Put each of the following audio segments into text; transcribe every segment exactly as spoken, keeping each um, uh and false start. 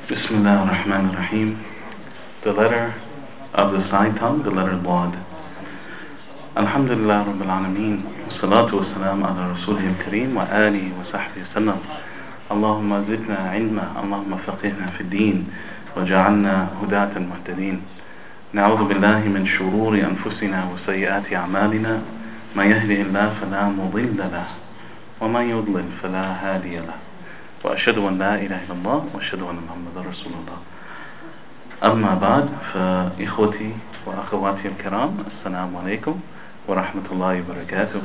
Bismillah ar-Rahman ar-Rahim. The letter of the side tongue, the letter Dad. Alhamdulillah Rabbil Alameen. Salatu wa salam ala Rasulih al-Kareem wa alihi wa sahbihi sallam. Allahumma zidna ilma, Allahumma faqihna fi din, wa ja'alna hudatan muhtadin. Na'udhu billahi min shururi anfusina wa sayyiati a'malina. Man yahdihillah fala mudilla lah, wa man yudlil fala hadiya lah. وأشهد أن لا إله إلا الله وأشهد أن محمد رسول الله. أما بعد فإخوتي وأخواتي الكرام السلام عليكم ورحمة الله وبركاته.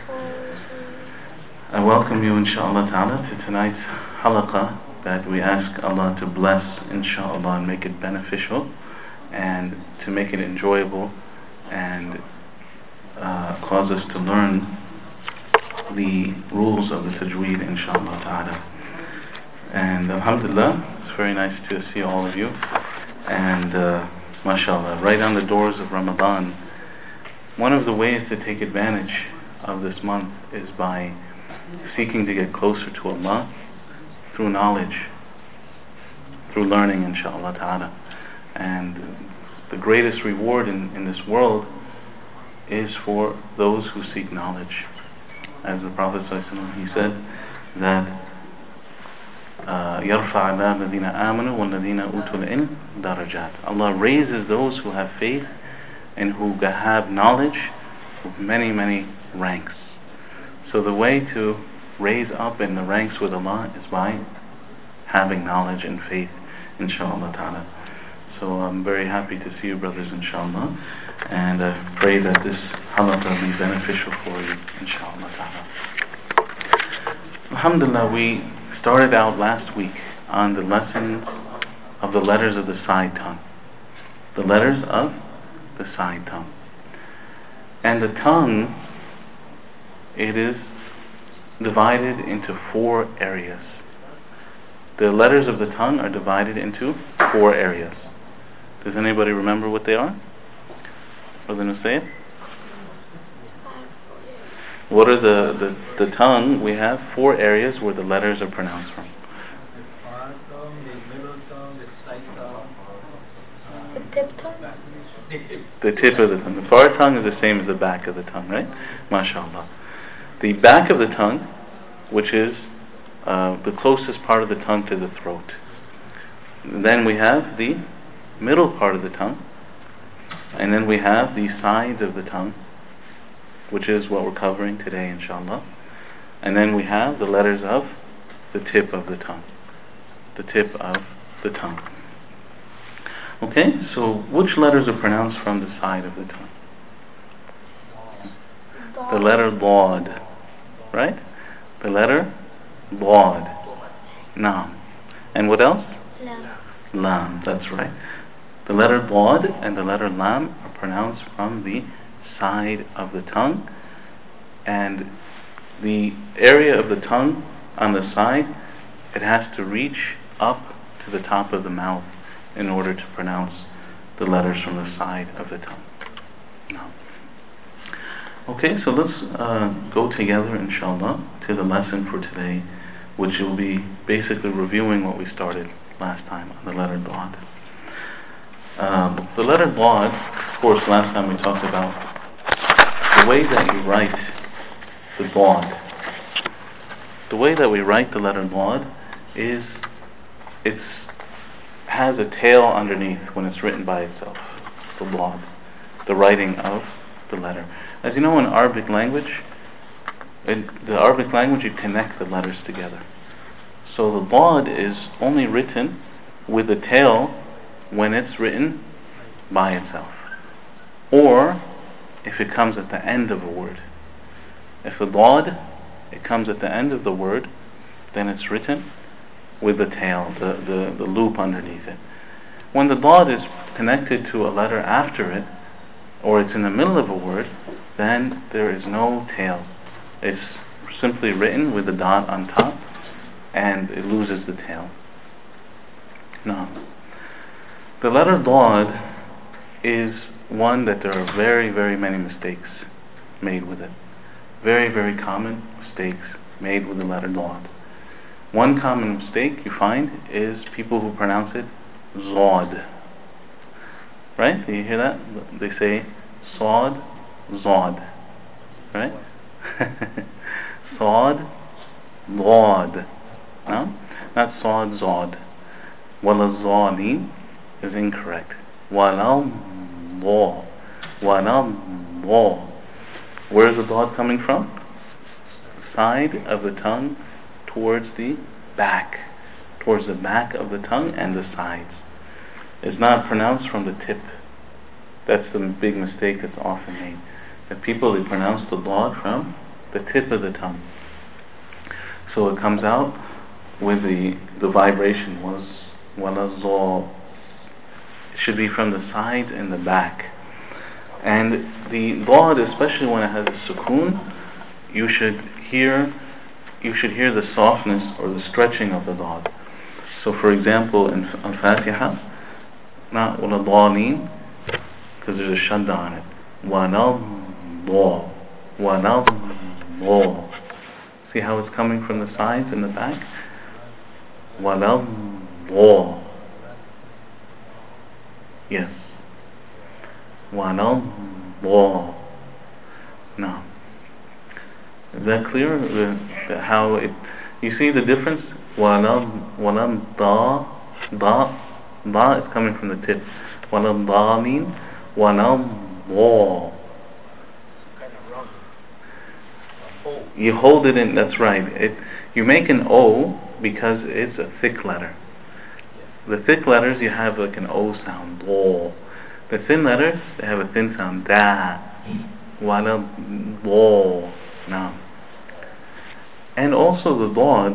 I welcome you inshallah ta'ala to tonight's halaqah that we ask Allah to bless inshallah and make it beneficial and to make it enjoyable and uh, cause us to learn the rules of the tajweed inshallah ta'ala. And alhamdulillah, it's very nice to see all of you. And uh, mashallah, right on the doors of Ramadan. One of the ways to take advantage of this month is by seeking to get closer to Allah through knowledge, through learning inshallah ta'ala. And the greatest reward in, in this world is for those who seek knowledge. As the Prophet ﷺ, he said that يَرْفَعَ اللَّهُ الَّذِينَ آمَنُوا وَالَّذِينَ أُوتُوا الْعِلْمَ دَرَجَاتٍ. Allah raises those who have faith and who have knowledge with many, many ranks. So the way to raise up in the ranks with Allah is by having knowledge and faith, inshallah ta'ala. So I'm very happy to see you brothers, inshallah. And I pray that this halaqah will be beneficial for you, inshallah ta'ala. Alhamdulillah, we started out last week on the lesson of the letters of the side tongue. The letters of the side tongue. And the tongue, it is divided into four areas. The letters of the tongue are divided into four areas. Does anybody remember what they are? Brother Nusayb? What are the, the, the tongue? We have four areas where the letters are pronounced from. The far tongue, the middle tongue, the side tongue. The tip tongue? The tip of the tongue. The far tongue is the same as the back of the tongue, right? MashaAllah. The back of the tongue, which is uh, the closest part of the tongue to the throat. Then we have the middle part of the tongue. And then we have the sides of the tongue, which is what we're covering today, inshallah. And then we have the letters of the tip of the tongue. The tip of the tongue. Okay, so which letters are pronounced from the side of the tongue? The letter Dad, right? The letter Dad. Naam. And what else? Lam. Lam, that's right. The letter Dad and the letter Lam are pronounced from the side of the tongue, and the area of the tongue on the side, it has to reach up to the top of the mouth in order to pronounce the letters from the side of the tongue. Now, okay, so let's uh, go together inshallah to the lesson for today, which will be basically reviewing what we started last time on the letter Dad. Um, the letter Dad, of course, last time we talked about the way that you write the Dad. The way that we write the letter Dad is it has a tail underneath when it's written by itself. The Dad, the writing of the letter. As you know, in Arabic language, in the Arabic language, you connect the letters together. So the Dad is only written with the tail when it's written by itself, or if it comes at the end of a word. If the Dad, it comes at the end of the word, then it's written with the tail, the, the, the loop underneath it. When the Dad is connected to a letter after it, or it's in the middle of a word, then there is no tail. It's simply written with the dot on top, and it loses the tail. Now, the letter Dad is one that there are very, very many mistakes made with it. Very, very common mistakes made with the letter Dad. One common mistake you find is people who pronounce it Zod. Right? Do you hear that? They say Sod, Zod. Right? Sod, Lod. No? Not Sod, Zod. Wala Zalin is incorrect. Wala Law. Wala Law. Where is the Lod coming from? Side of the tongue towards the back. Towards the back of the tongue and the sides. It's not pronounced from the tip. That's the big mistake that's often made. That people, they pronounce the Lod from the tip of the tongue. So it comes out with the the vibration was wala zaw. It should be from the sides and the back. And the Lod, especially when it has a sukoon, you should hear you should hear the softness or the stretching of the Lod. So for example, in Al-Fatiha, not wala dhalin, because there's a shadda on it. Wala law. Wala law. See how it's coming from the sides and the back? Wala law. Yes. Wala law. No. Is that clear? The, the, how it? You see the difference? Wala wala da da da is coming from the tip. Wala dhalin. Wala law. You hold it in, that's right. It, you make an O because it's a thick letter. The thick letters, you have like an O sound, law. The thin letters, they have a thin sound, da. Wala law. No. And also the Lod,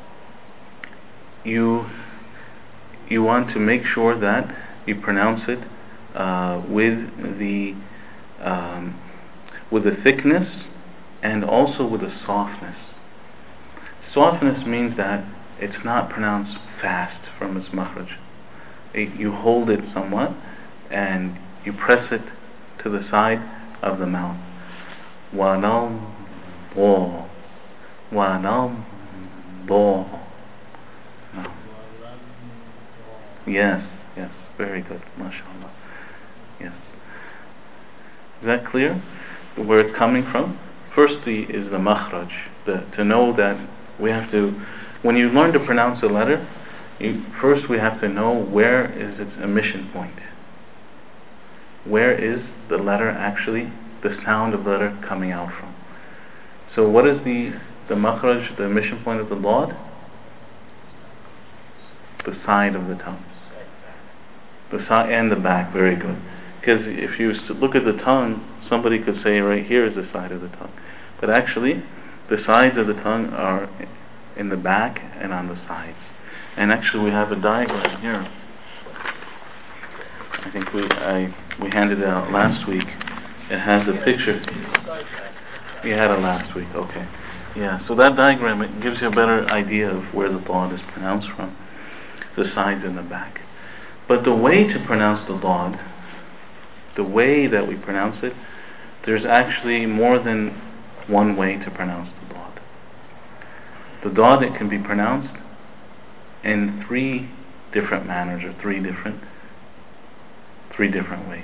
you you want to make sure that you pronounce it uh, with the um, with the thickness and also with the softness. Softness means that it's not pronounced fast from its makhraj. It, you hold it somewhat and you press it to the side of the mouth. Wanal bo. Wanal bo. No. Yes, yes, very good, mashallah. Yes. Is that clear? Where it's coming from? Firstly is the makhraj, the, to know that we have to, when you learn to pronounce a letter, you, first we have to know where is its emission point. Where is the letter actually, the sound of the letter coming out from? So what is the, the makhraj, the emission point of the Lod? The side of the tongue. The side and the back, very good. Because if you look at the tongue, somebody could say right here is the side of the tongue. But actually, the sides of the tongue are in the back and on the sides. And actually we have a diagram here. I think we I we handed it out last week. It has a picture. We had it last week, okay. Yeah, so that diagram, it gives you a better idea of where the Lod is pronounced from. The sides and the back. But the way to pronounce the Lod, the way that we pronounce it, there's actually more than one way to pronounce the Lod. The Lod, it can be pronounced in three different manners, or three different three different ways.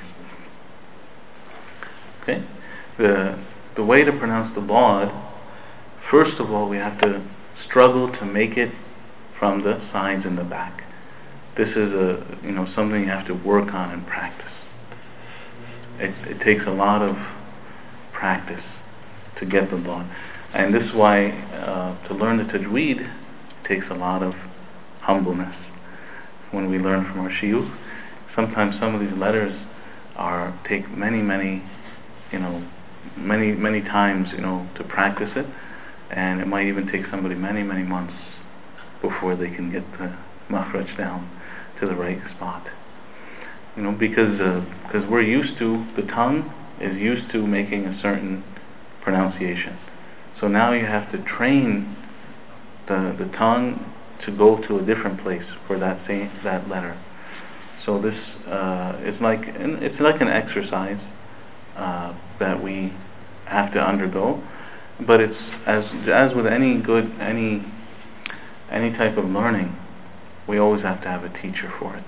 Okay? The the way to pronounce the Lod, first of all, we have to struggle to make it from the sides and the back. This is a you know something you have to work on and practice. It, it takes a lot of practice to get the Lod, and this is why uh, to learn the tajweed takes a lot of humbleness. When we learn from our shiyukh, sometimes some of these letters are take many, many, you know, many, many times, you know, to practice it, and it might even take somebody many, many months before they can get the makhraj down to the right spot. You know, because uh, because we're used to, the tongue is used to making a certain pronunciation. So now you have to train the the tongue to go to a different place for that same that letter. So this uh, is like it's like an exercise uh, that we have to undergo. But it's as as with any good any any type of learning, we always have to have a teacher for it.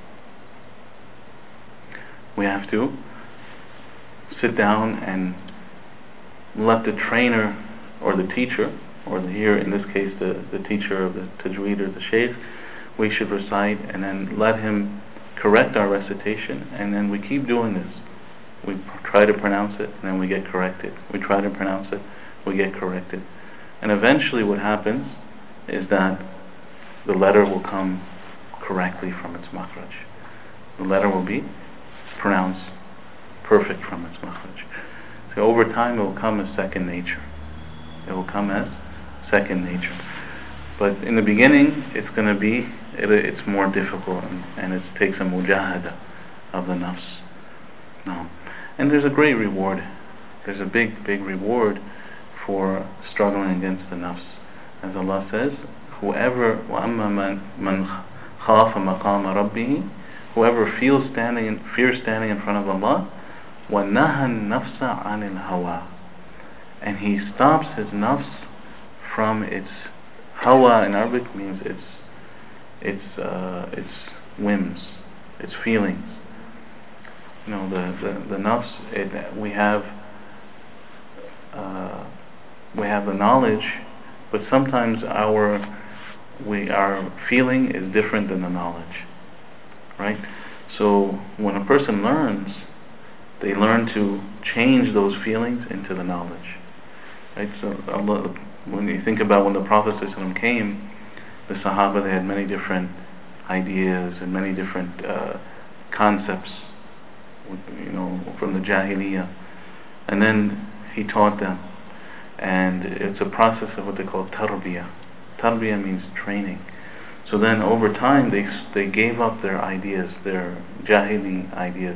We have to sit down and let the trainer or the teacher, or the, here in this case the, the teacher of the tajweed or the shaykh, we should recite and then let him correct our recitation, and then we keep doing this. We pr- try to pronounce it and then we get corrected. We try to pronounce it, we get corrected. And eventually what happens is that the letter will come correctly from its makhraj. The letter will be pronounced perfect from its makhraj. So over time it will come as second nature. It will come as second nature. But in the beginning it's going to be, it, it's more difficult, and, and it takes a mujahada of the nafs. No. And there's a great reward. There's a big, big reward for struggling against the nafs. As Allah says, whoever وَأَمَّا مَنْ خَافَ مَقَامَ رَبِّهِ, whoever feels standing in, fears standing in front of Allah, وَنَهَى النَّفْسَ عَنِ الْهَوَى, and he stops his nafs from its hawa. In Arabic means its its uh, its whims, its feelings. You know, the the, the nafs. It, we have uh, we have the knowledge, but sometimes our we our feeling is different than the knowledge, right? So when a person learns, they learn to change those feelings into the knowledge, right? So Allah, when you think about when the Prophet ﷺ came, the Sahaba, they had many different ideas and many different uh, concepts, you know, from the Jahiliyyah, and then he taught them, and it's a process of what they call tarbiyah. Tarbiyah means training. So then over time they they gave up their ideas, their Jahili ideas,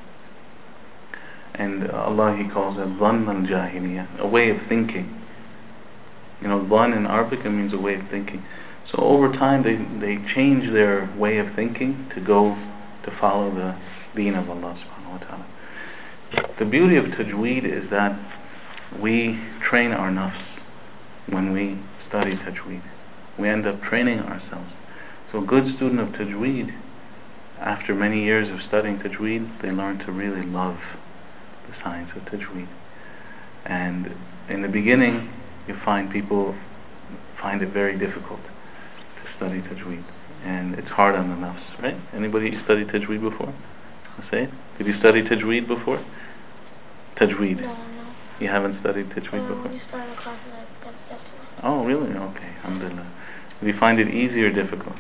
and Allah, He calls it dhann al-jahiliyyah, a way of thinking. You know, dhann in Arabic, it means a way of thinking. So over time they, they change their way of thinking to go to follow the deen of Allah subhanahu wa ta'ala. The beauty of tajweed is that we train our nafs when we study tajweed. We end up training ourselves. So a good student of tajweed, after many years of studying tajweed, they learn to really love the science of tajweed. And in the beginning, you find people find it very difficult to study tajweed, and it's hard on the nafs, right? Anybody study tajweed before? I'll say it. Did you study tajweed before? Tajweed. No, no. You haven't studied tajweed Uh, before? we started a class and I got stepped Oh, really? Okay, alhamdulillah. Did you find it easy or difficult?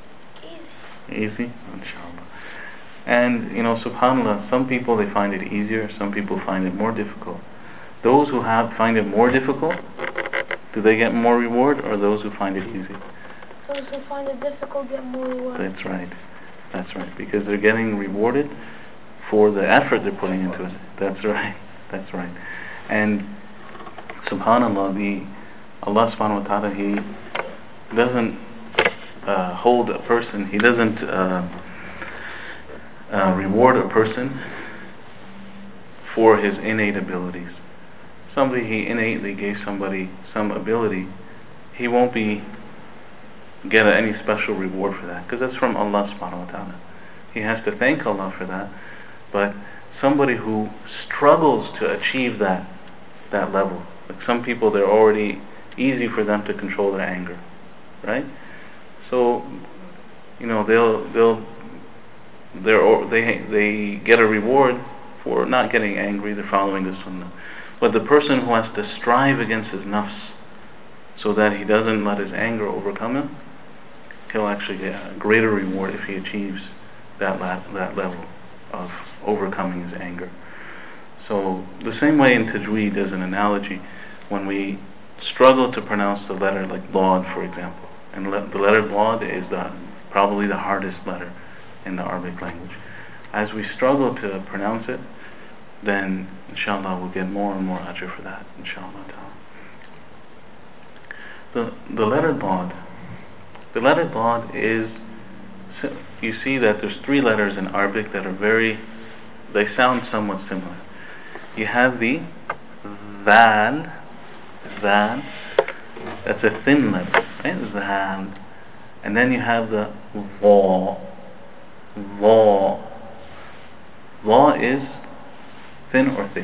Easy. Easy? Inshallah. And, you know, subhanAllah, some people they find it easier, some people find it more difficult. Those who have find it more difficult, do they get more reward, or those who find it easy? Those who find it difficult get more reward. That's right. That's right. Because they're getting rewarded for the effort they're putting into it. That's right. That's right. And subhanAllah, the Allah subhanahu wa ta'ala, He doesn't uh, hold a person, He doesn't uh, uh, reward a person for his innate abilities. Somebody He innately gave somebody some ability, he won't be get any special reward for that, because that's from Allah subhanahu wa ta'ala. He has to thank Allah for that. But somebody who struggles to achieve that that level, like some people, they're already easy for them to control their anger, right? So, you know, they'll they'll they're they they get a reward for not getting angry. They're following the sunnah. But the person who has to strive against his nafs so that he doesn't let his anger overcome him, he'll actually get a greater reward if he achieves that la- that level of overcoming his anger. So the same way in tajweed, as an analogy, when we struggle to pronounce the letter like Lad, for example, and le- the letter Lad is the, probably the hardest letter in the Arabic language. As we struggle to pronounce it, then inshallah we'll get more and more ajr for that, inshallah ta'ala. The, the letter Lad, the letter Lad is, you see that there's three letters in Arabic that are very, they sound somewhat similar. You have the Zal, Zal, that's a thin letter, right? Zal. And then you have the law. Law. Law is thin or thick.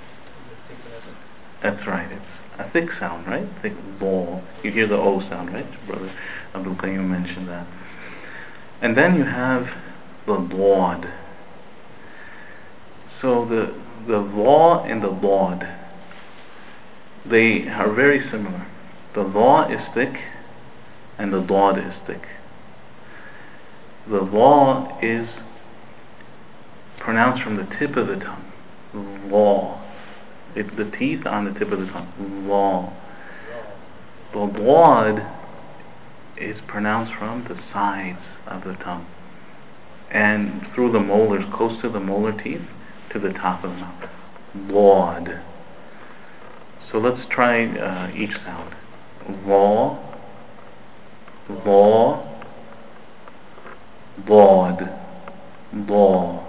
That's right. It's a thick sound, right? Thick law. You hear the O sound, right? Brother Abdul Qayyum mentioned that. And then you have the Lord. So the the law and the Lord, they are very similar. The law is thick and the Lord is thick. The law is pronounced from the tip of the tongue. Law. It's the teeth on the tip of the tongue. Law. The Lord is pronounced from the sides of the tongue and through the molars, close to the molar teeth, to the top of the mouth. Lord. So let's try uh, each sound. Law, law, Lord, law.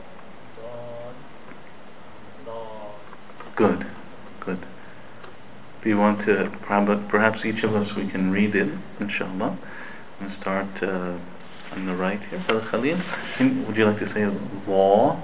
Good, good. Do you want to, perhaps each of us, we can read it, inshallah, and start uh, on the right here. Brother Khalil, can, would you like to say law?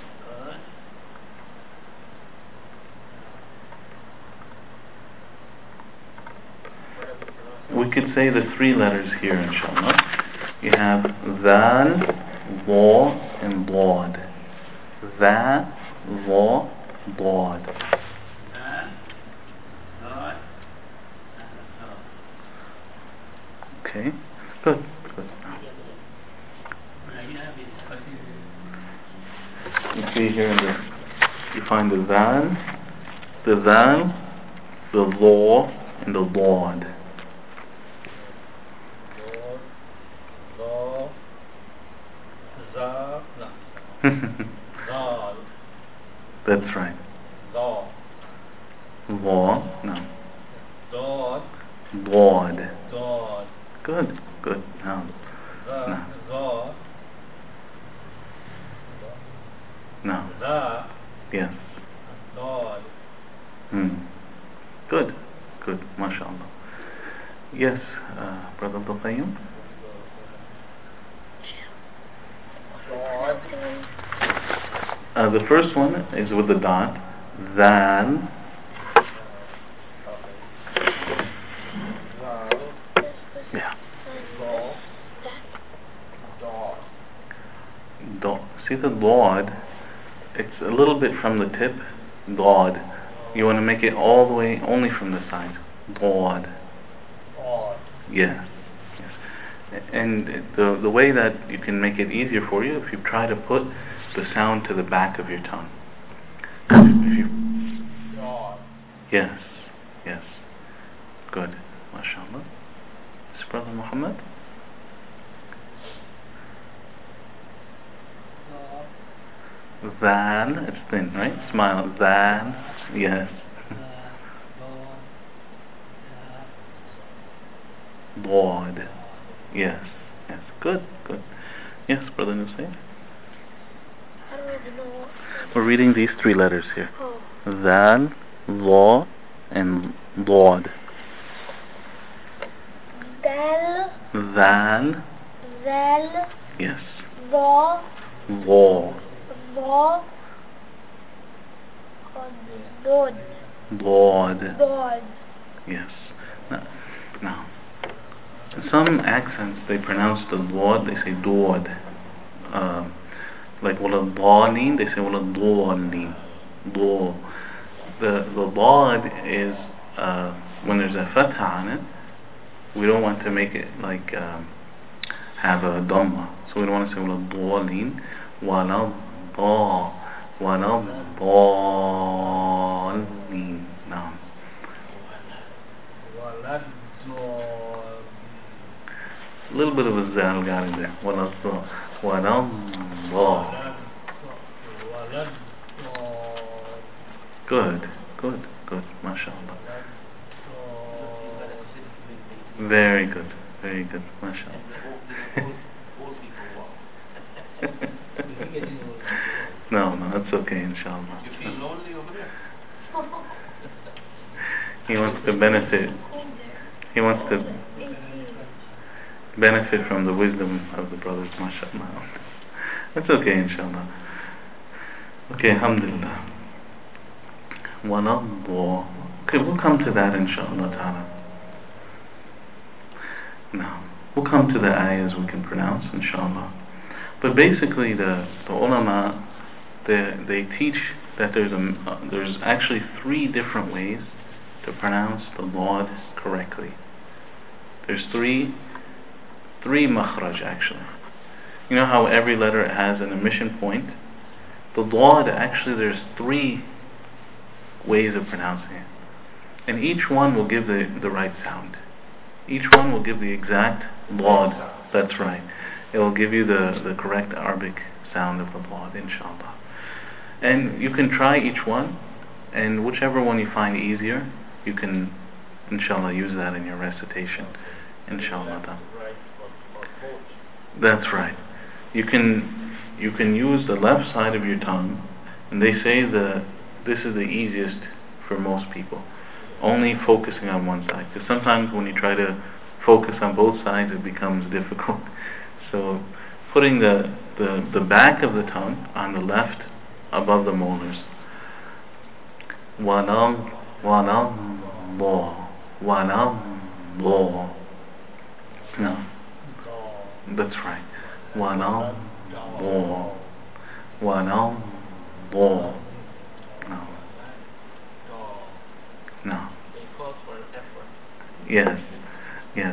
We could say the three letters here, inshallah. You have Zal, Law, and Lord. Za, Law, Lord. Okay, good, good. You see here in the, you find the Zal, the Zal, the Law, and the Lord. That's right. Law. Law, no. Lord. Lord. Lord. Good, good. No. No. Lord. No. The. Yes. Lord. Hmm. Good, good. MashaAllah. Yes, uh, Brother Abdul Qayyum. Uh, the first one is with the dot. Zal. Yeah. Do. See the Lord? It's a little bit from the tip. Lord. You want to make it all the way, only from the side. Lord. Yes. Yes. And the the way that you can make it easier for you, if you try to put the sound to the back of your tongue. If you, yes, yes. Good. MashaAllah. Is Brother Muhammad? Zal, it's thin, right? Smile. Zal, yes. Lord, yes, yes. Good, good. Yes, Brother Nusayr? I don't even know what. We're reading these three letters here. Oh. Zal, Law, and Lord. Dal. Zal. Zal. Yes. Law. Law. Law. Lord. Lord. Lord. Yes. Now, now, in some accents they pronounce the Lord, they say Lord. Um, like wala dhalin, they say wala dhalin. Law. The the Lord is uh, when there's a fatha on it, we don't want to make it like um, have a dhamma. So we don't want to say wala dhalin, wala dha, wala dhalin. No. A little bit of a zal got in there. Wala dha, wala dha. Good, good, good. MashaAllah. Very good, very good. MashaAllah. No, no, that's okay, inshallah. You feel lonely over there? He wants to benefit. He wants to benefit from the wisdom of the brothers, mashallah. That's okay, inshallah. Okay, alhamdulillah. Wallah. Okay, we'll come to that, inshallah ta'ala. Now, we'll come to the ayahs we can pronounce, inshallah. But basically, the, the ulama, they, they teach that there's, a, uh, there's actually three different ways to pronounce the Lord correctly. There's three, three makhraj actually. You know how every letter has an emission point? The Lord, actually there's three ways of pronouncing it. And each one will give the, the right sound. Each one will give the exact Lord. That's right. It will give you the, the correct Arabic sound of the Lord, inshallah. And you can try each one, and whichever one you find easier, you can, inshallah, use that in your recitation, inshallah. That's right. You can you can use the left side of your tongue, and they say the this is the easiest for most people, only focusing on one side. Because sometimes when you try to focus on both sides, it becomes difficult. So putting the, the, the back of the tongue on the left above the molars. Wanam, wanam, bo, wanam, bo. No, that's right. Wanam, bo, wanam, bo. No, no. It calls for an effort. Yes, yes.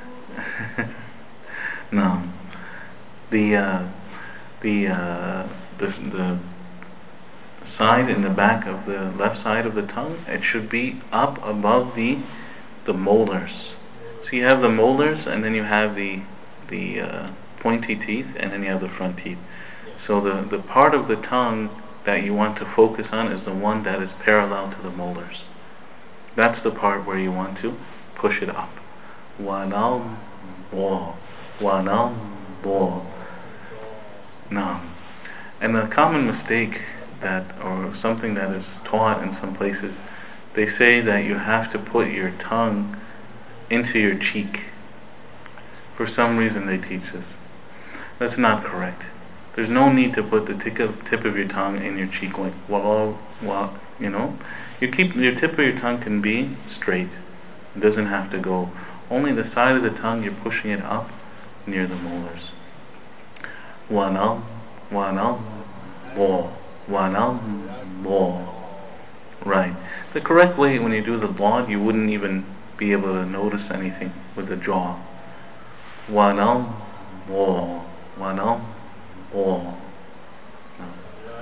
No. The uh, the uh, the the side and the back of the left side of the tongue, it should be up above the the molars. So you have the molars, and then you have the the uh, pointy teeth, and then you have the front teeth. So the the part of the tongue that you want to focus on is the one that is parallel to the molars. That's the part where you want to push it up. Wanam bo, wanam bo. No. And the common mistake that, or something that is taught in some places, they say that you have to put your tongue into your cheek. For some reason they teach this. That's not correct. There's no need to put the tip of, tip of your tongue in your cheek like, well, well, you know. You keep, your tip of your tongue can be straight. It doesn't have to go. Only the side of the tongue, you're pushing it up near the molars. Wanam, wanam, bo, wanam, bo. Right. The correct way, when you do the Lord, you wouldn't even be able to notice anything with the jaw. Wanam, bo, wanam, bo. No.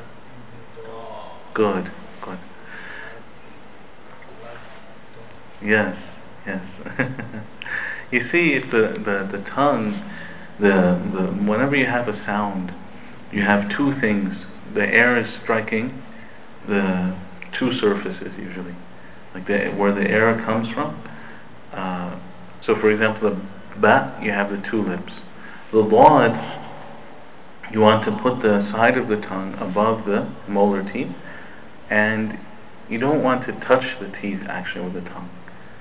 Good, good. Yes, yes. You see, if the, the, the tongue, the, the whenever you have a sound, you have two things. The air is striking the two surfaces usually, like the, where the air comes from. Uh, so, for example, the ba, you have the two lips. The Lord, you want to put the side of the tongue above the molar teeth, and you don't want to touch the teeth actually with the tongue.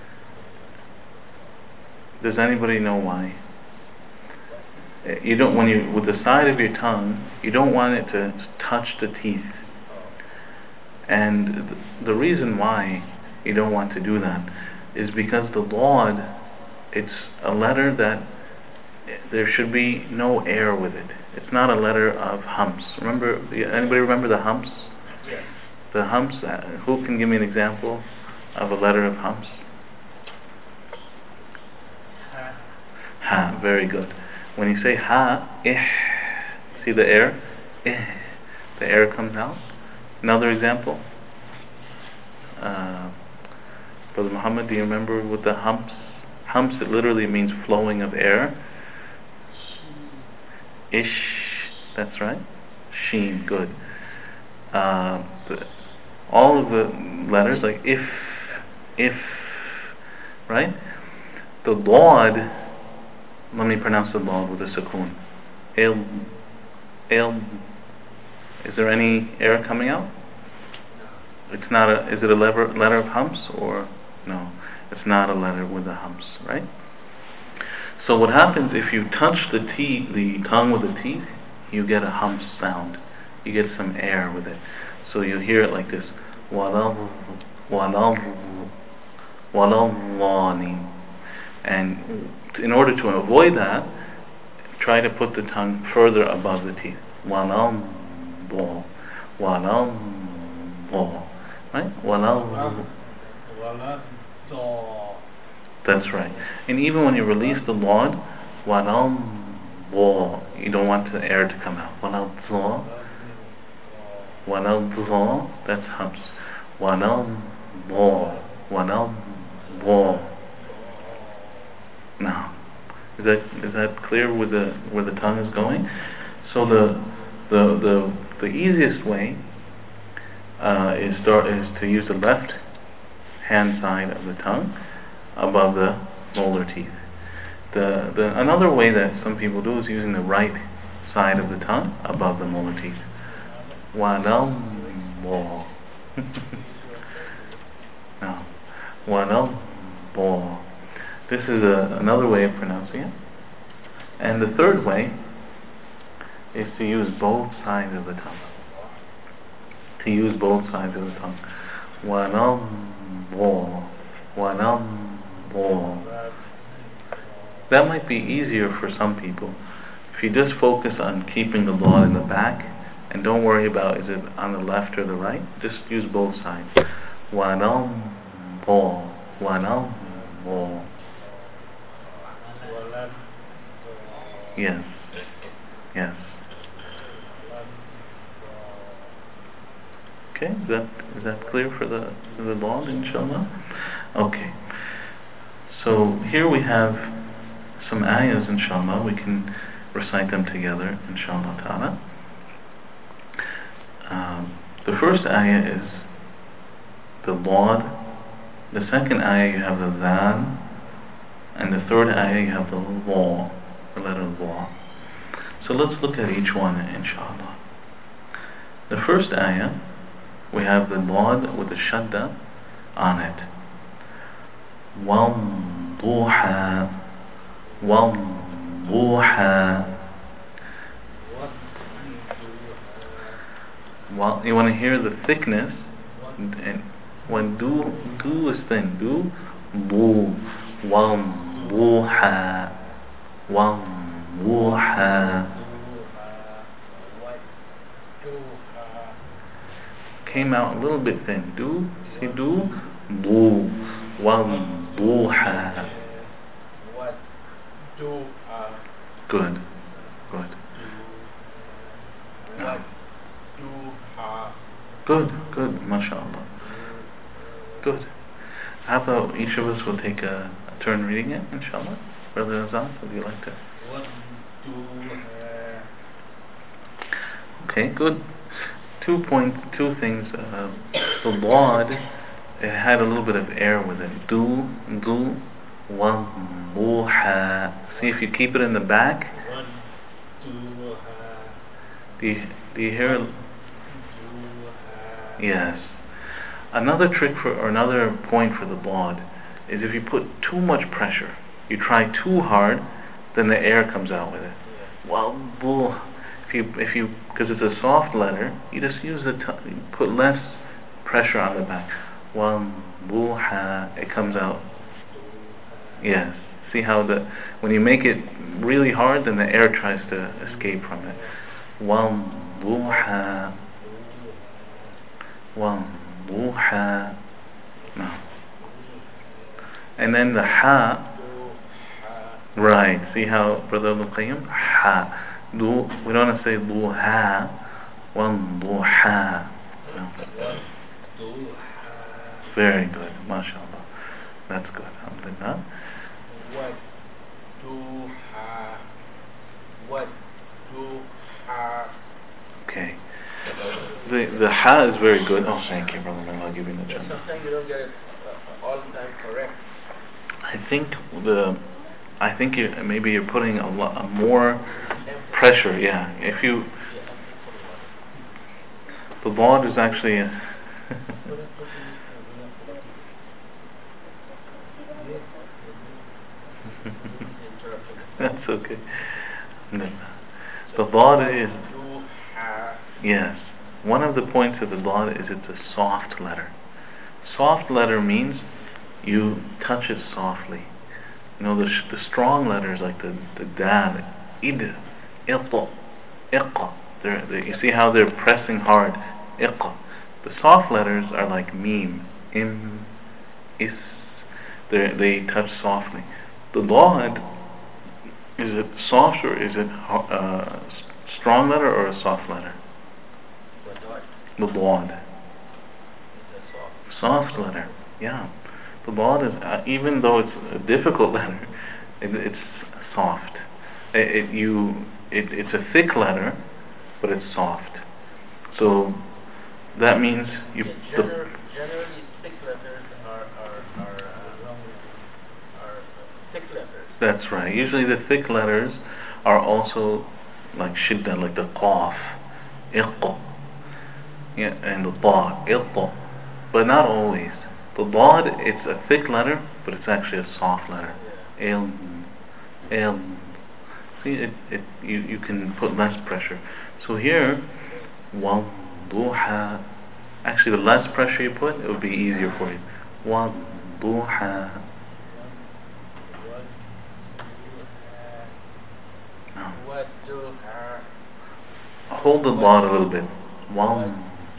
Does anybody know why? You don't, when you, with the side of your tongue, you don't want it to touch the teeth. And th the reason why you don't want to do that is because the Lord, it's a letter that there should be no air with it. It's not a letter of humps. Remember, anybody remember the humps? Yes. The humps, uh, who can give me an example of a letter of humps? Ha. Ha, very good. When you say ha, eh, see the air? Eh, the air comes out. Another example? Uh, Brother Muhammad, do you remember with the humps? Humps, it literally means flowing of air. Ish, that's right. Sheen, good. Uh, the, all of the letters, like if, if, right? The Lord, let me pronounce the Lord with a sukoon. Il, il. Is there any air coming out? It's not a, is it a letter, letter of humps or no? It's not a letter with the humps, right? So what happens if you touch the teeth, the tongue with the teeth, you get a hum sound. You get some air with it. So you hear it like this. Walau, walau, walau, and in order to avoid that, try to put the tongue further above the teeth. Walau, walau, right? Walau. That's right. And even when you release the Lord, walau, you don't want the air to come out. Walau, walau, that's humps. Walau, walau, now, is that is that clear where the where the tongue is going? So the the the the easiest way uh, is start is to use the left hand side of the tongue above the molar teeth. The the another way that some people do is using the right side of the tongue above the molar teeth. Walau bo. Now, walau bo. This is a, another way of pronouncing it. And the third way is to use both sides of the tongue. To use both sides of the tongue. Walau bo. Walau bo. That might be easier for some people. If you just focus on keeping the law in the back and don't worry about is it on the left or the right, just use both sides. Walau bo. Walau bo. Yes. Yes. Okay, is that is that clear for the for the law, inshallah? Okay. So here we have some ayahs, inshallah. We can recite them together, inshallah ta'ala. Um, the first ayah is the Lord. The second ayah you have the Zal. And the third ayah you have the Law, the letter Law. So let's look at each one, inshallah. The first ayah, we have the Lord with the Shadda on it. Wal-duha, wal-duha. Well, you want to hear the thickness, and when do, do is thin, do, bu, wal-duha, wal-duha. Came out a little bit thin. Do, see, do, bu, wal-duha. Good, good. No. Good, good, mashallah. Good. How about each of us will take a, a turn reading it, inshallah? Brother Azad, would you like to? Okay, good. Two point, two things. Uh, the Lord, it had a little bit of air with it. Do, do, wal-duha. See if you keep it in the back. Do you, do you hear? Yes. Another trick for, or another point for the Lord is if you put too much pressure, you try too hard, then the air comes out with it. Well, if you, if you, because it's a soft letter, you just use the, t- you put less pressure on the back. Well, it comes out. Yes. See how the, when you make it really hard, then the air tries to escape from it. Well, Wal-duha. No. And then the ha. Right. See how, Brother Al-Qayyim? Ha. Du. We don't want to say duha. Wal-duha. No. Very good. MashaAllah. That's good. Alhamdulillah. What do ha? What do ha? Okay. The the ha is very good. Oh, thank you, brother. I'll give you the Jannah. Sometimes you don't get it uh, all the time correct. I think the I think you maybe you're putting a lot a more pressure. Yeah. If you the Lord is actually. A That's okay. No. The Dad is, yes, one of the points of the Dad is it's a soft letter. Soft letter means you touch it softly. You know, the, sh the strong letters like the, the Dal, Id, Iqqa, Iqqa. They're, they, you see how they're pressing hard. Iqqa. The soft letters are like Mim, Im, Is. They're, they touch softly. The Dad, is it soft or is it uh, strong letter or a soft letter? The Dad. Soft letter, yeah. The Dad is, uh, even though it's a difficult letter, it, it's soft. It, it you, it, it's a thick letter, but it's soft. So that means you. Yeah, the general, generally, thick letters are are are, uh, are thick letters. That's right. Usually the thick letters are also like shidda, like the qaf, iqqa, yeah, and the ta, iqqa, but not always. The Dad, it's a thick letter, but it's actually a soft letter. El, el. See, it, it, you, you can put less pressure. So here, wadduha. Actually, the less pressure you put, it would be easier for you. Wadduha. No. Hold the Dad a little bit. Wad.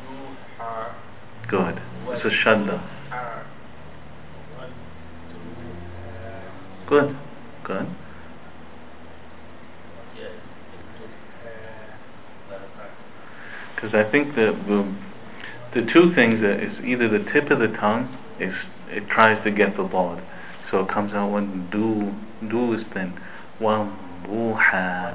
Good. It's a shadda. Good, good. Because I think the, the the two things that is either the tip of the tongue is it tries to get the Dad, so it comes out when do do is thin. One duha.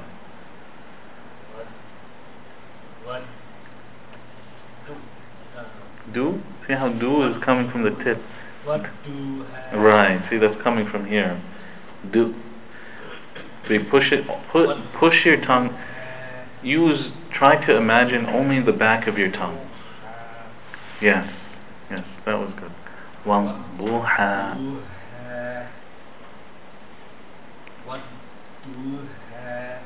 Do? See how do is coming from the tip. What do have? Right, see that's coming from here. Do. So you push it, put, push your tongue, use, try to imagine only the back of your tongue. Yes, yes, that was good. Wadduha. What do have?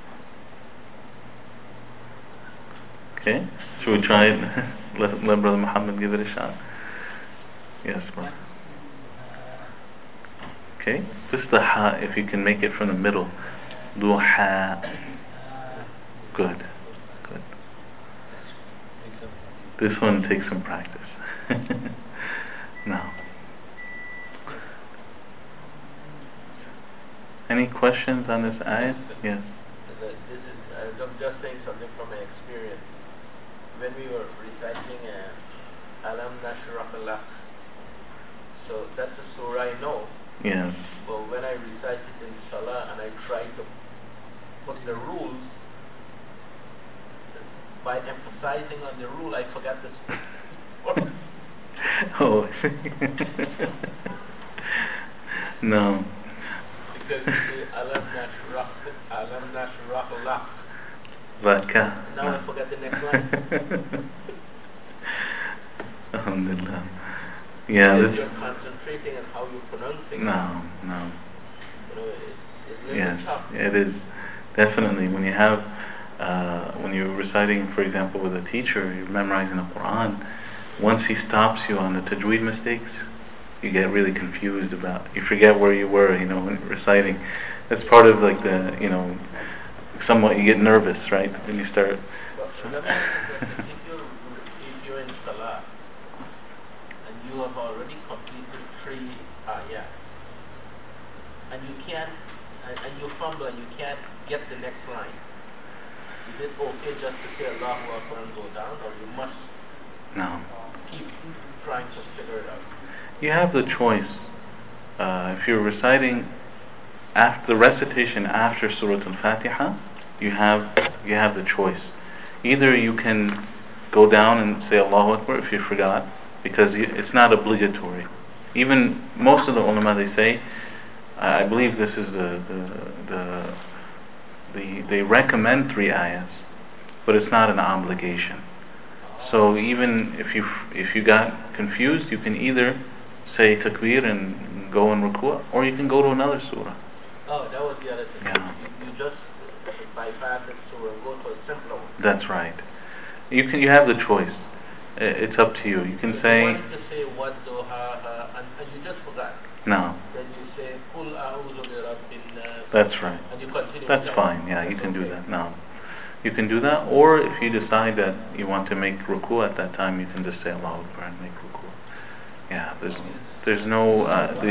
Okay, should we try it? let, let Brother Muhammad give it a shot. Yes, brother. Okay, just the ha, if you can make it from the middle. Duha. Good, good. This one takes some practice. Now, any questions on this ayat? Yes. This is, I'm just saying something from my experience. When we were reciting uh, Alam Nashrah Lak, so that's a surah I know. Yes. But when I recite it in Salah and I try to put the rules, by emphasizing on the rule, I forgot the Oh. No. Because you say Alam Nashrah, Alam Nashrah Lak. Vaka. Now I forgot the next line. Alhamdulillah. Yeah, because this, you're concentrating on how you're pronouncing no, it. no. You know, it's, it's a little Yes, tough. it is. Definitely. When you have, uh, when you're reciting, for example, with a teacher, you're memorizing the Quran, once he stops you on the tajweed mistakes, you get really confused about, you forget where you were, you know, when reciting. That's part of like the, you know, somewhat you get nervous, right, when you start. Well, So. let me ask you a question. If you're, if you're in Salah and you have already completed three ayat and you can't, and, and you fumble and you can't get the next line, is it okay just to say Allahu Akbar and go down, or you must No. keep trying to figure it out? You have the choice. Uh, if you're reciting after the recitation after Surah Al-Fatiha, you have you have the choice. Either you can go down and say Allahu Akbar if you forgot, because you, it's not obligatory. Even most of the ulama, they say, I believe this is the the the, the they recommend three ayahs, but it's not an obligation. So even if you if you got confused, you can either say takbir and go and ruku', or you can go to another surah. Oh, that was the other thing. Yeah. You, you just bypass it to go to a simpler one. That's right. You can. You have the choice. It's up to you. You can if say. You wanted to say what do ha ha, and, and you just forgot. No. Then you say Kul a'udhu bi rabbin nas. That's right. And you continue. That's fine. Yeah, you can do that. No. You can do that, or if you decide that you want to make ruku at that time, you can just say Allahu Akbar and make ruku. Yeah, there's there's no. Uh, the,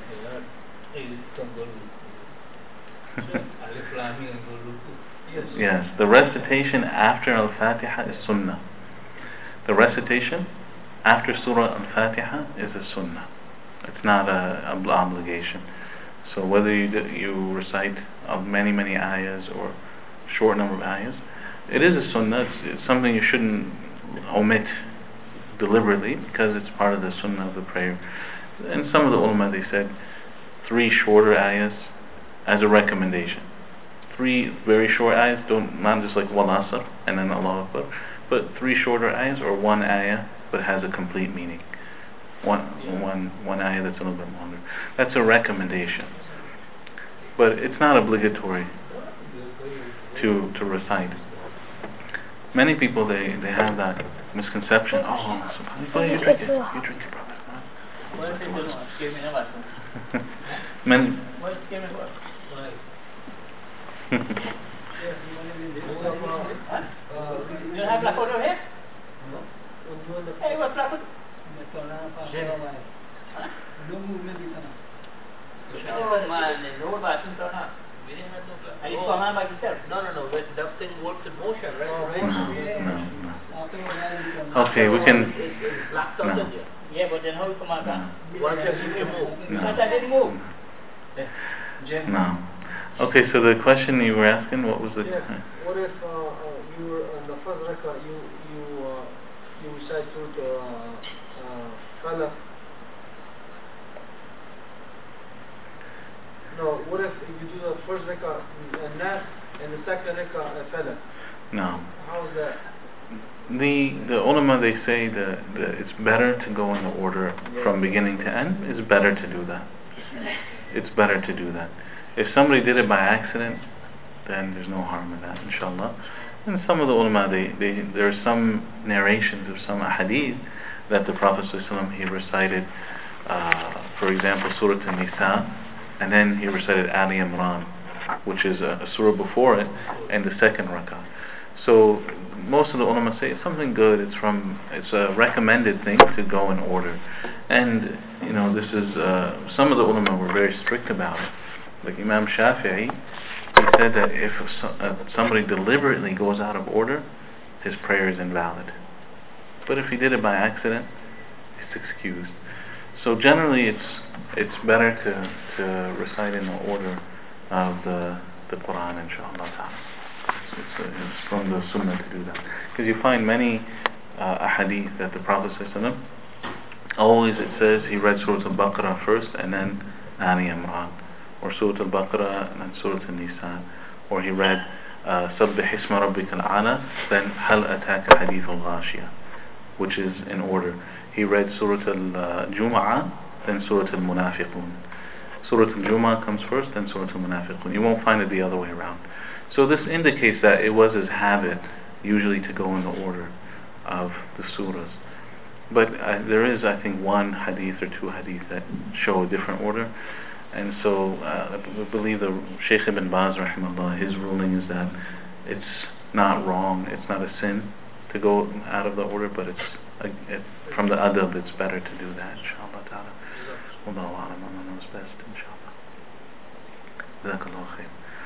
yes, the recitation after Al-Fatiha is Sunnah. The recitation after Surah Al-Fatiha is a Sunnah. It's not a, a obligation. So whether you do, you recite uh, many many ayahs or short number of ayahs, it is a Sunnah. It's, it's something you shouldn't omit deliberately because it's part of the Sunnah of the prayer. And some of the ulama, they said three shorter ayahs as a recommendation. Three very short ayahs, don't, not just like Wal Asr and then Allahu Akbar, but three shorter ayahs or one ayah but has a complete meaning. One, one, one ayah that's a little bit longer. That's a recommendation. But it's not obligatory to to recite. Many people, they, they have that misconception. Oh, subhanAllah, you drink it. You drink it, brother. Many. You have black photo here? Hey, what's black photo? No, man, no button turn up. We didn't have no black. And it's command by yourself? No, no, no. That thing works in motion, right? No, no, no. Okay, we can. It's blacked out in here. Yeah, but then how you come out that? Once you move. Because I didn't move. No. Okay, so the question you were asking, what was the? Yes. What if uh, uh, you were in the first rakah, you you uh, you recite through the uh, Falaq? No. What if you do the first rakah Nas and the second rakah Falaq? No. How is that? The the ulama, they say that, that it's better to go in the order from beginning to end. It's better to do that. It's better to do that. If somebody did it by accident, then there's no harm in that, inshallah. And some of the ulama, they, they there are some narrations of some hadith that the Prophet ﷺ, he recited, uh, for example, Surah An-Nisa, and then he recited Ali Imran, which is a, a surah before it, and the second rakah. So most of the ulama say it's something good. It's from it's a recommended thing to go in order, and you know this is uh, some of the ulama were very strict about it. Like Imam Shafi'i, he said that if uh, somebody deliberately goes out of order, his prayer is invalid. But if he did it by accident, it's excused. So generally, it's it's better to to recite in the order of the the Quran, inshallah. It's, it's, it's from the Sunnah to do that, because you find many uh, ahadith that the Prophet ﷺ, always it says he read Surah Al-Baqarah first and then Ali Imran, or Surah Al-Baqarah and then Surah Al-Nisa, or he read Sabbih Isma Rabbika Al-A'la, then Hal Ataka Hadith Al-Ghashiyah, which is in order. He read Surah Al-Jumu'ah, then Surah Al-Munafiqun. Surah Al-Jumu'ah comes first, then Surah Al-Munafiqun. You won't find it the other way around. So this indicates that it was his habit usually to go in the order of the surahs. But uh, there is, I think, one hadith or two hadith that show a different order. And so uh, I believe the Shaykh Ibn Baz, rahimahullah, his ruling is that it's not wrong, it's not a sin to go out of the order, but it's uh, it, from the adab, it's better to do that, inshallah ta'ala. Wallahu a'lam, Allah knows best, inshallah. Jazakallahu khair.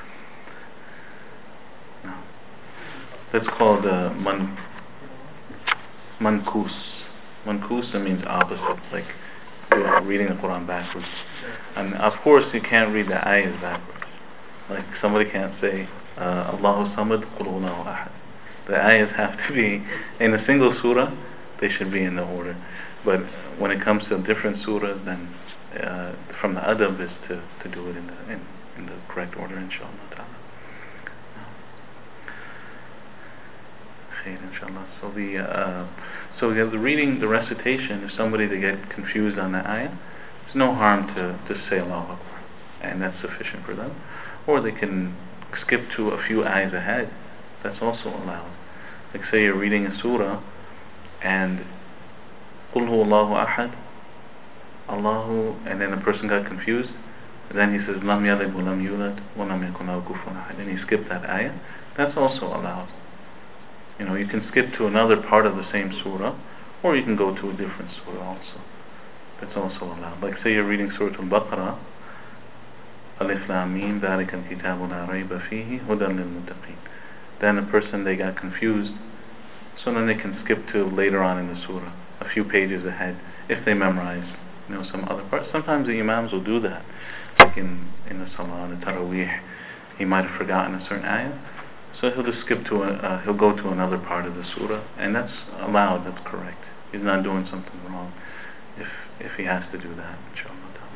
No. That's called uh, man, mankus. Mankusa means opposite, like you're reading the Quran backwards. And of course you can't read the ayahs backwards. Like somebody can't say uh, Allahu Samad, Qul Huwallahu Ahad. The ayahs have to be in a single surah, they should be in the order. But when it comes to different surahs, then uh, from the adab is to, to do it in the in, in the correct order, inshallah ta'ala. Inshallah. So the uh, so we have the reading, the recitation. If somebody to get confused on the ayah, there's no harm to, to say Allahu Akbar. and that's sufficient for them. Or they can skip to a few ayahs ahead. That's also allowed. Like say you're reading a surah and قُلْ هُوَ اللَّهُ أَحَدٌ Allahu, and then the person got confused, and then he says لَمْ يَلِدْ وَلَمْ يُولَدْ وَلَمْ يَكُنْ لَهُ كُفُوًا أَحَدٌ, and he skipped that ayah. That's also allowed. You know, you can skip to another part of the same surah, or you can go to a different surah also. That's also allowed. Like say you're reading Surah Al-Baqarah, Alif Lam Mim, ذَلِكَ الْكِتَابُ لَا رَيْبَ فِيهِ هُدًى لِلْمُتَّقِينَ. Then a person, they got confused, so then they can skip to later on in the surah, a few pages ahead, if they memorize, you know, some other parts. Sometimes the imams will do that, like in, in the Salah, the Taraweeh, he might have forgotten a certain ayah, so he'll just skip to a, uh, he'll go to another part of the surah, and that's allowed, that's correct. He's not doing something wrong if if he has to do that, inshallah.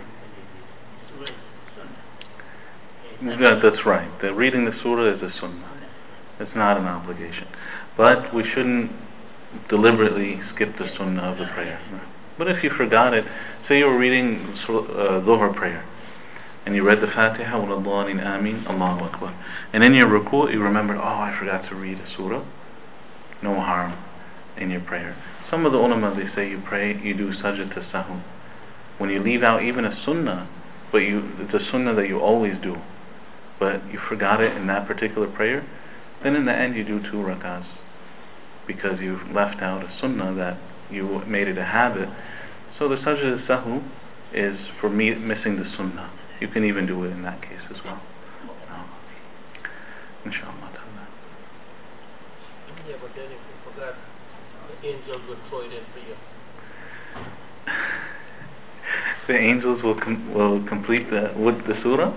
Yeah, that's right. The reading the surah is a sunnah. It's not an obligation. But we shouldn't deliberately skip the sunnah of the prayer. But if you forgot it, say you were reading uh, Dhuhr prayer, and you read the Fatiha, وَلَضَّالِينَ آمِينَ, Allahu Akbar. And in your ruku' you remembered, oh, I forgot to read a surah. No harm in your prayer. Some of the ulama, they say you pray, you do sajdat as-sahw. When you leave out even a sunnah, but you, it's a sunnah that you always do, but you forgot it in that particular prayer, then in the end you do two rak'ahs, because you've left out a sunnah that you made it a habit. So the sajdat as-sahw is for me missing the sunnah. You can even do it in that case as well. No. Inshallah. Yeah, but then if you forgot, the angels will throw it in for you. The angels will com will complete the with the surah.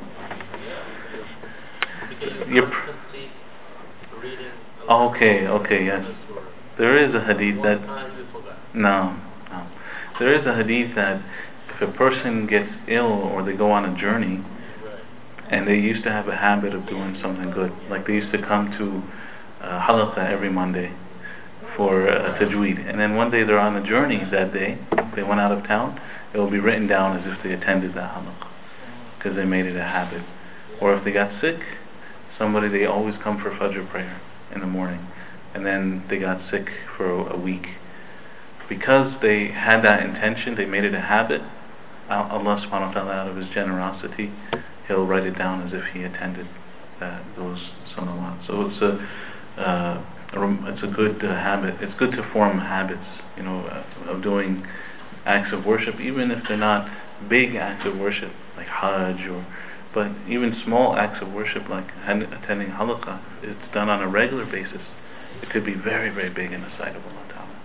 Because You're you complete reading. Okay, okay, yes. There is a hadith that no, no. There is a hadith that if a person gets ill or they go on a journey, and they used to have a habit of doing something good, like they used to come to uh, halaqah every Monday for uh, tajweed, and then one day they're on a journey that day, they went out of town, it will be written down as if they attended that halaqah, because they made it a habit. Or if they got sick, somebody, they always come for Fajr prayer in the morning, and then they got sick for a, a week. Because they had that intention, they made it a habit, Allah subhanahu wa ta'ala, out of His generosity, He'll write it down as if he attended that, those salawat. So it's a, uh, it's a good uh, habit. It's good to form habits, you know, uh, of doing acts of worship, even if they're not big acts of worship, like Hajj, or, but even small acts of worship, like attending halaqah. It's done on a regular basis. It could be very, very big in the sight of Allah Ta'ala.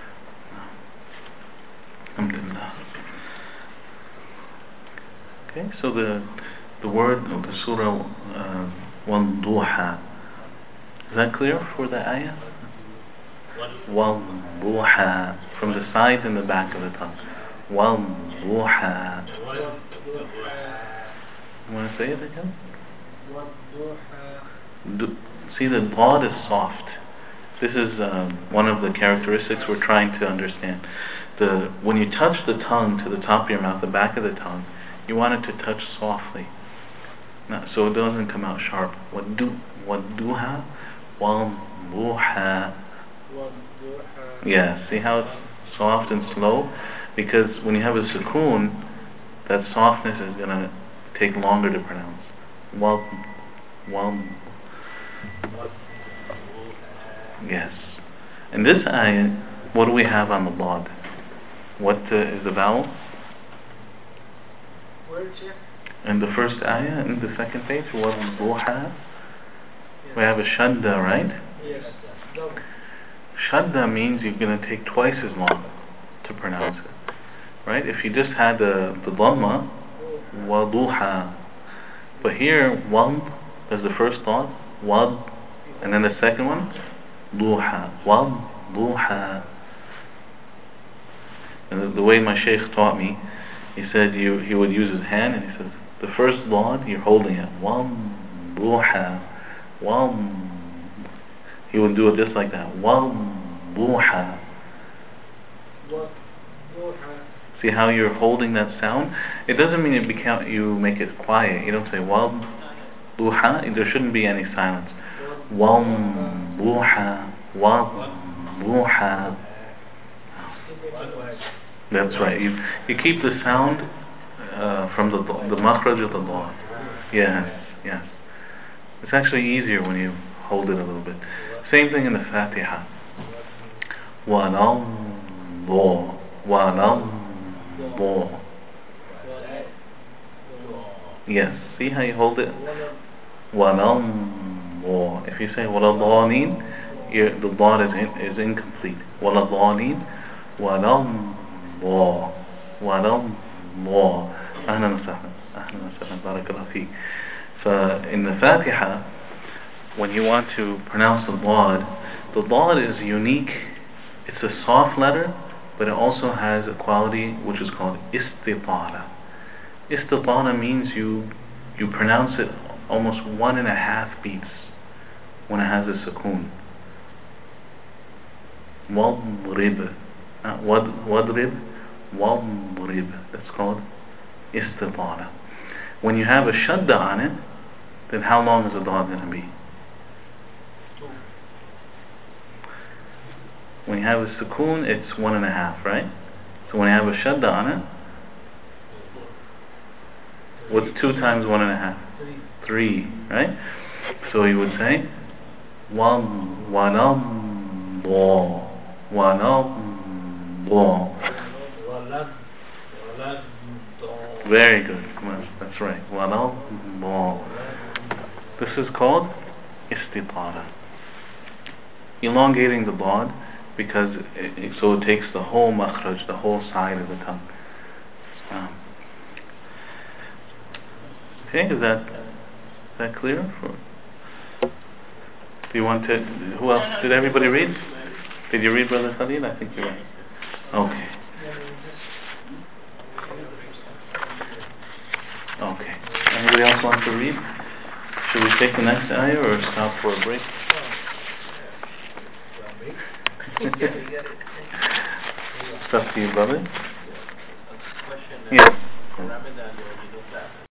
Alhamdulillah. Okay, so the the word of the surah uh, وَالضُّحَى, is that clear for the ayah? وَالضُّحَى, from the sides and the back of the tongue. وَالضُّحَى. You want to say it again? Do, see, the dad is soft. This is um, one of the characteristics we're trying to understand. The when you touch the tongue to the top of your mouth, the back of the tongue, you want it to touch softly, not, so it doesn't come out sharp. وَالدُّحَى, وَالضُّحَى. Yeah, see how it's soft and slow? Because when you have a sukoon, that softness is going to take longer to pronounce. Wal, wal. Yes. In this ayah, what do we have on the dad? What uh, is the vowel? In the first ayah, in the second page, وَالضُّحَى, we have a shadda, right? Yes. Shadda means you're going to take twice as long to pronounce it, right? If you just had the, the dhamma, وَضُحَى, but here, wad is the first thought, wad, and then the second one, duha, wad, duha. And the, the way my sheikh taught me, he said you, he would use his hand, and he says, the first dad, you're holding it, wad, duha, wad. He would do it just like that, wad, duha. See how you're holding that sound? It doesn't mean it become, you make it quiet. You don't say wad-duha. There shouldn't be any silence. Wad-duha, wad-duha. That's right. You you keep the sound uh, from the the makhraj of the dad. Yes, yes. It's actually easier when you hold it a little bit. Same thing in the Fatiha. Wa-nam-bo, wa-nam-bo. Yes. See how you hold it? Wa-nam-bo. If you say wala-dhalin, the dad is in, is incomplete. Wala-dhalin, wa-nam-bo, wa-nam-bo. Ahlan wa sahlan. Ahlan wa sahlan. Barakallah feek. So in the Fatiha, when you want to pronounce the dad, the dad is unique. It's a soft letter, but it also has a quality which is called istitala. Istitala means you you pronounce it almost one and a half beats when it has a sukoon. Wadrib, not wad wadrib, wadrib. That's called istitala. When you have a shadda on it, then how long is the dad going to be? When you have a sukoon, it's one and a half, right? So when you have a shadda on it, what's two times one and a half? Three, right? So you would say one, one um, bo, one um, bo. Very good. Come on, that's right. One um, bo. This is called istitala. Elongating the dad, because it, it, so it takes the whole makhraj, the whole side of the tongue. Um, okay, is that is that clear? For, do you want to? Who else? Did everybody read? Did you read, Brother Khalil? I think you read. Okay. Okay. Anybody else want to read? Should we take the next ayah or stop for a break? It's up to you, brother. Question. Yeah. Ramadan.